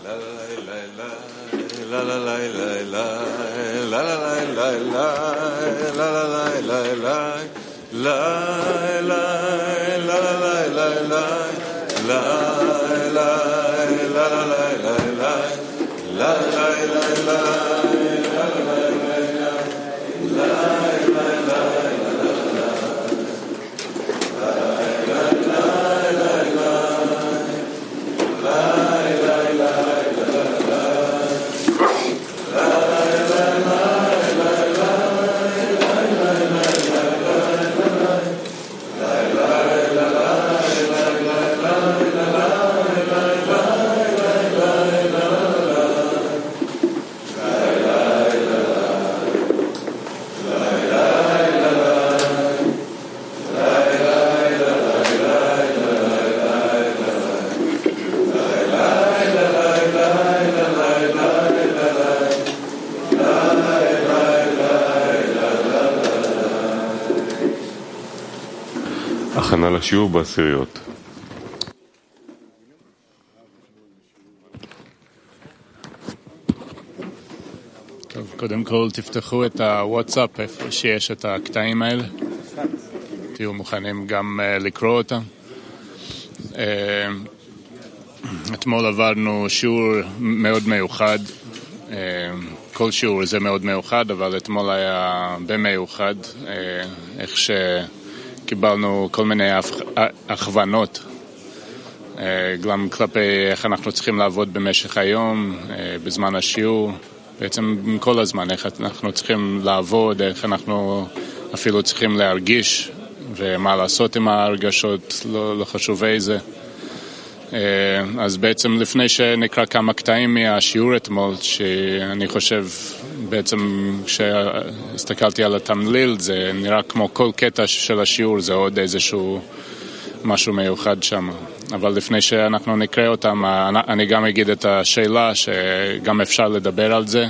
הכנה לשיעור בעשיריות. טוב, קודם כל תפתחו את הוואטסאפ איפה שיש את הקטעים האלה. תהיו מוכנים גם לקרוא אותם. אתמול עברנו שיעור מאוד מיוחד. כל שיעור זה מאוד מיוחד, אבל אתמול היה במיוחד. איך שקיבלנו כל מיני הכוונות. גם כלפי איך אנחנו צריכים לעבוד במשך היום, בזמן השיעור. בעצם כל הזמן, איך אנחנו צריכים לעבוד, איך אנחנו אפילו צריכים להרגיש, ומה לעשות עם ההרגשות, לא חשוב איזה. אז בעצם לפני שנקרא כמה קטעים מהשיעור אתמול, שאני חושב בעצם כשהסתכלתי על התמליל, זה נראה כמו כל קטע של השיעור, זה עוד איזשהו משהו מיוחד שם. אבל לפני שאנחנו נקרא אותם, אני גם אגיד את השאלה שגם אפשר לדבר על זה.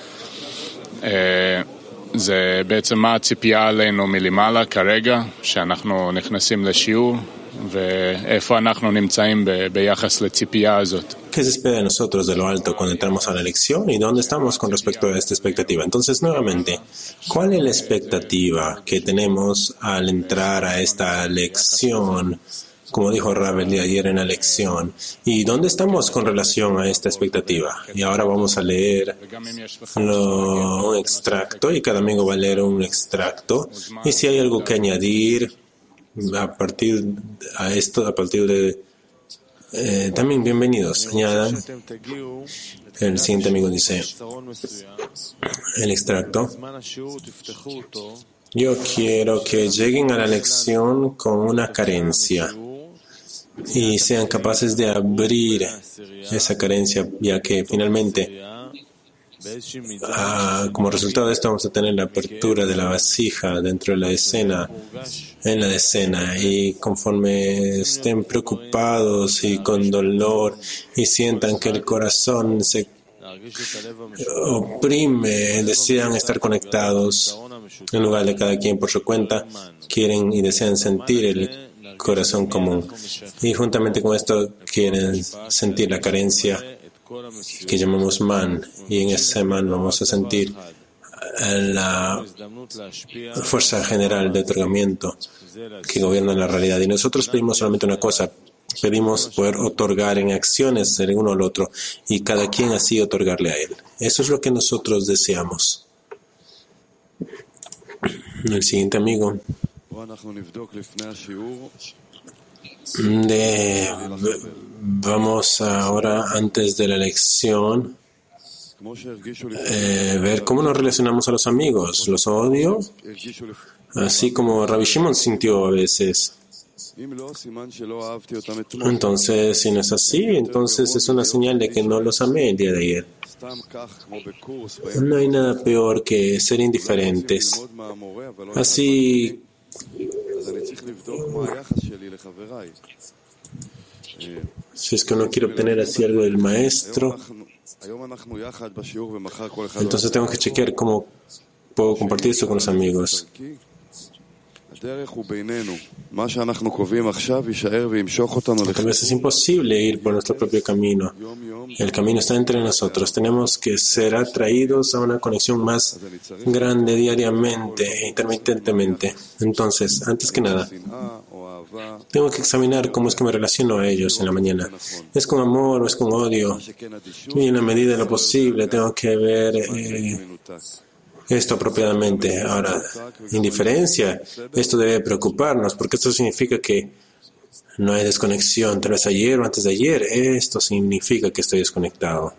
זה בעצם מה הציפייה עלינו מלמעלה כרגע, שאנחנו נכנסים לשיעור, ואיפה אנחנו נמצאים ביחס לציפייה הזאת. ¿Qué se espera de nosotros de lo alto cuando entramos a la lección y dónde estamos con respecto a esta expectativa? Entonces, nuevamente, ¿cuál es la expectativa que tenemos al entrar a esta lección? Como dijo Rab el día de ayer en la lección. ¿Y dónde estamos con relación a esta expectativa? Y ahora vamos a leer un extracto, y cada amigo va a leer un extracto. Y si hay algo que añadir a partir de... también bienvenidos, añadan. El siguiente amigo dice, el extracto. Yo quiero que lleguen a la lección con una carencia y sean capaces de abrir esa carencia, ya que finalmente, como resultado de esto, vamos a tener la apertura de la vasija dentro de la escena, en la decena, y conforme estén preocupados y con dolor y sientan que el corazón se oprime, desean estar conectados en lugar de cada quien por su cuenta, quieren y desean sentir el corazón común, y juntamente con esto quieren sentir la carencia que llamamos man, y en ese man vamos a sentir la fuerza general de otorgamiento que gobierna la realidad. Y nosotros pedimos solamente una cosa, pedimos poder otorgar en acciones el uno al otro y cada quien así otorgarle a él. Eso es lo que nosotros deseamos. El siguiente amigo. Vamos ahora, antes de la lección, ver cómo nos relacionamos a los amigos. ¿Los odio? Así como Rabbi Shimon sintió a veces. Entonces, si no es así, entonces es una señal de que no los amé el día de ayer. No hay nada peor que ser indiferentes. Así, si es que uno quiere obtener así algo del maestro, entonces tengo que chequear cómo puedo compartir esto con los amigos. Tal vez es imposible ir por nuestro propio camino. El camino está entre nosotros. Tenemos que ser atraídos a una conexión más grande diariamente, intermitentemente. Entonces, antes que nada, tengo que examinar cómo es que me relaciono a ellos en la mañana. ¿Es con amor o es con odio? Y en la medida de lo posible tengo que ver esto apropiadamente. Ahora, indiferencia, esto debe preocuparnos, porque esto significa que no hay desconexión. Tal vez ayer o antes de ayer, esto significa que estoy desconectado.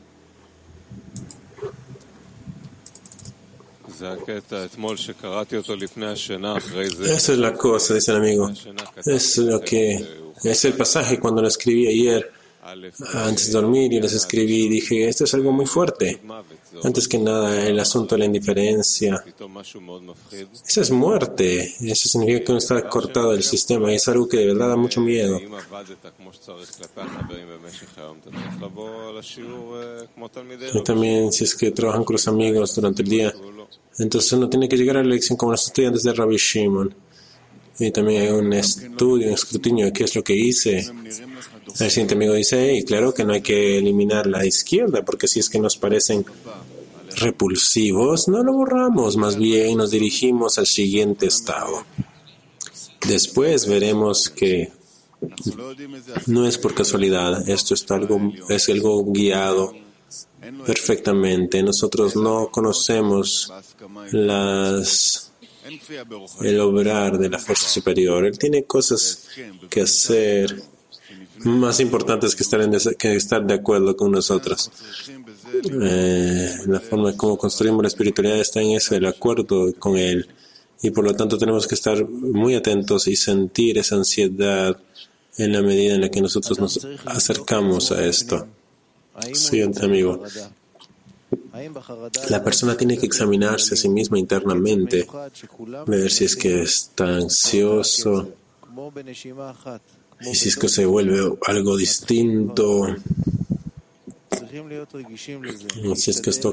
Esa es la cosa, dice el amigo. Es el pasaje cuando lo escribí ayer, antes de dormir, y les escribí y dije, esto es algo muy fuerte. Antes que nada, el asunto de la indiferencia. Esa es muerte. Eso significa que uno está cortado del sistema y es algo que de verdad da mucho miedo. Y también, si es que trabajan con los amigos durante el día, entonces uno tiene que llegar a la lección como los estudiantes de Rabbi Shimon. Y también hay un estudio, un escrutinio de qué es lo que hice. El siguiente amigo dice, y claro que no hay que eliminar la izquierda, porque si es que nos parecen repulsivos, no lo borramos, más bien nos dirigimos al siguiente estado. Después veremos que no es por casualidad, esto es algo guiado perfectamente. Nosotros no conocemos el obrar de la fuerza superior. Él tiene cosas que hacer más importantes que estar de acuerdo con nosotros. La forma en cómo construimos la espiritualidad está en ese, el acuerdo con Él. Y por lo tanto tenemos que estar muy atentos y sentir esa ansiedad en la medida en la que nosotros nos acercamos a esto. Siguiente amigo. La persona tiene que examinarse a sí misma internamente, ver si es que está ansioso, y si es que se vuelve algo distinto, si es que esto...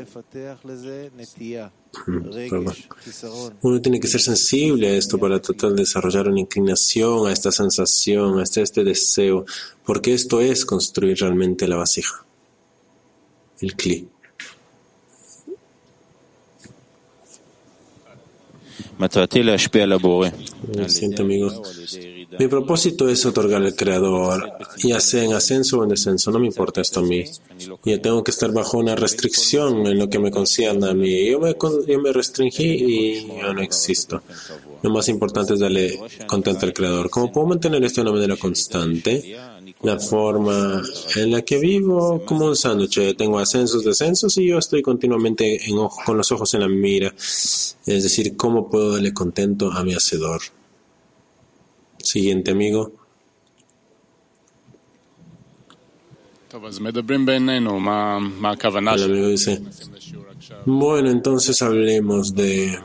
Uno tiene que ser sensible a esto para tratar de desarrollar una inclinación a esta sensación, a este deseo, porque esto es construir realmente la vasija, el kli. Amigo. Mi propósito es otorgar al Creador, ya sea en ascenso o en descenso, no me importa esto a mí. Yo tengo que estar bajo una restricción en lo que me concierne a mí. Yo me restringí y yo no existo. Lo más importante es darle contento al Creador. ¿Cómo puedo mantener esto de una manera constante? La forma en la que vivo como un sándwich. Tengo ascensos, descensos y yo estoy continuamente con los ojos en la mira. Es decir, ¿cómo puedo darle contento a mi Hacedor? Siguiente amigo. El amigo dice, bueno, entonces hablemos de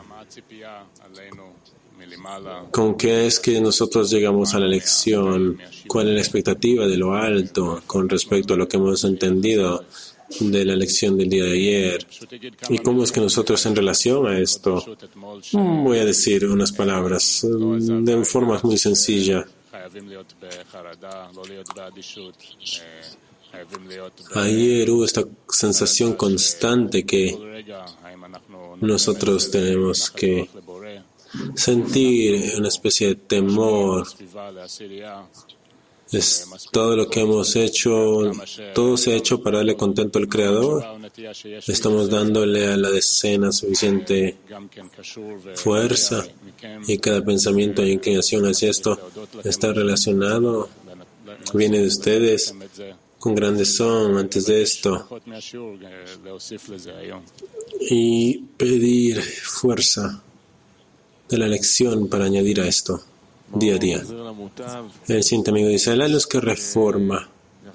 con qué es que nosotros llegamos a la lección, cuál es la expectativa de lo alto con respecto a lo que hemos entendido de la lección del día de ayer y cómo es que nosotros en relación a esto, voy a decir unas palabras de forma muy sencilla. Ayer hubo esta sensación constante que nosotros tenemos que sentir una especie de temor. Es todo lo que hemos hecho, todo se ha hecho para darle contento al Creador. Estamos dándole a la decena suficiente fuerza y cada pensamiento e inclinación hacia esto está relacionado, viene de ustedes, con grandes son antes de esto, y pedir fuerza de la lección para añadir a esto día a día. El siguiente amigo dice, la luz que reforma.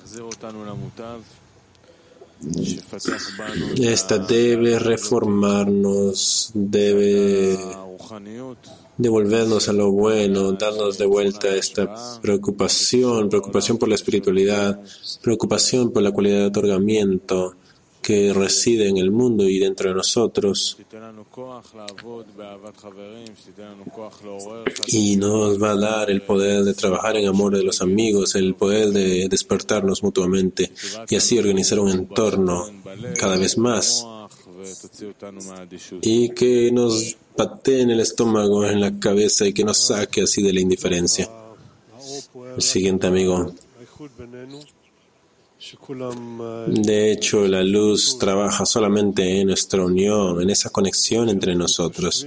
Esta debe reformarnos, debe devolvernos a lo bueno, darnos de vuelta esta preocupación por la espiritualidad, preocupación por la cualidad de otorgamiento, que reside en el mundo y dentro de nosotros, y nos va a dar el poder de trabajar en amor de los amigos, el poder de despertarnos mutuamente y así organizar un entorno cada vez más, y que nos patee en el estómago, en la cabeza y que nos saque así de la indiferencia. El siguiente amigo. De hecho, la luz trabaja solamente en nuestra unión, en esa conexión entre nosotros,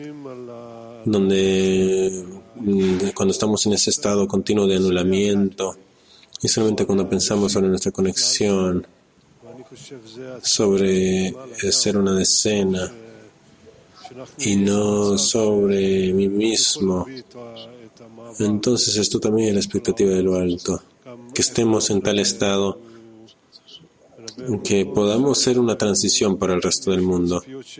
donde cuando estamos en ese estado continuo de anulamiento, y solamente cuando pensamos sobre nuestra conexión, sobre ser una decena y no sobre mí mismo, entonces esto también es la expectativa de lo alto, que estemos en tal estado que podamos ser una transición para el resto del mundo.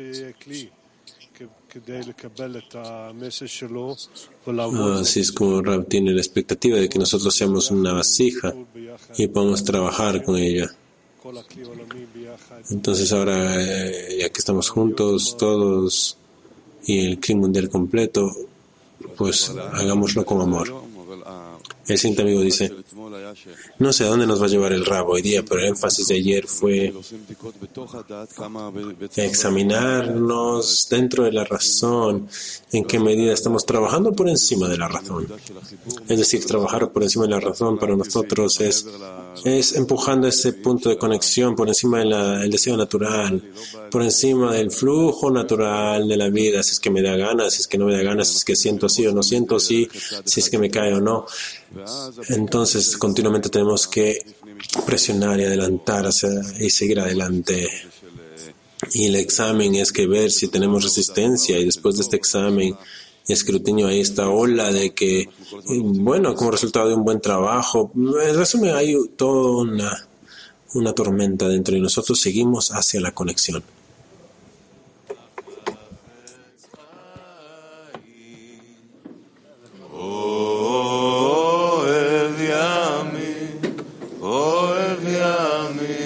Así es como Rab tiene la expectativa de que nosotros seamos una vasija y podamos trabajar con ella. Entonces ahora, ya que estamos juntos todos y el Kli mundial completo, pues hagámoslo con amor. El siguiente amigo dice, no sé a dónde nos va a llevar el Rab hoy día, pero el énfasis de ayer fue examinarnos dentro de la razón, en qué medida estamos trabajando por encima de la razón. Es decir, trabajar por encima de la razón para nosotros es empujando ese punto de conexión por encima del deseo natural, por encima del flujo natural de la vida, si es que me da ganas, si es que no me da ganas, si es que siento sí o no siento sí, si es que me cae o no. Entonces, continuamente tenemos que presionar y adelantar y seguir adelante. Y el examen es que ver si tenemos resistencia, y después de este examen y escrutinio hay esta ola de que, bueno, como resultado de un buen trabajo, en resumen, hay toda una tormenta dentro y nosotros seguimos hacia la conexión. Ohev Yami,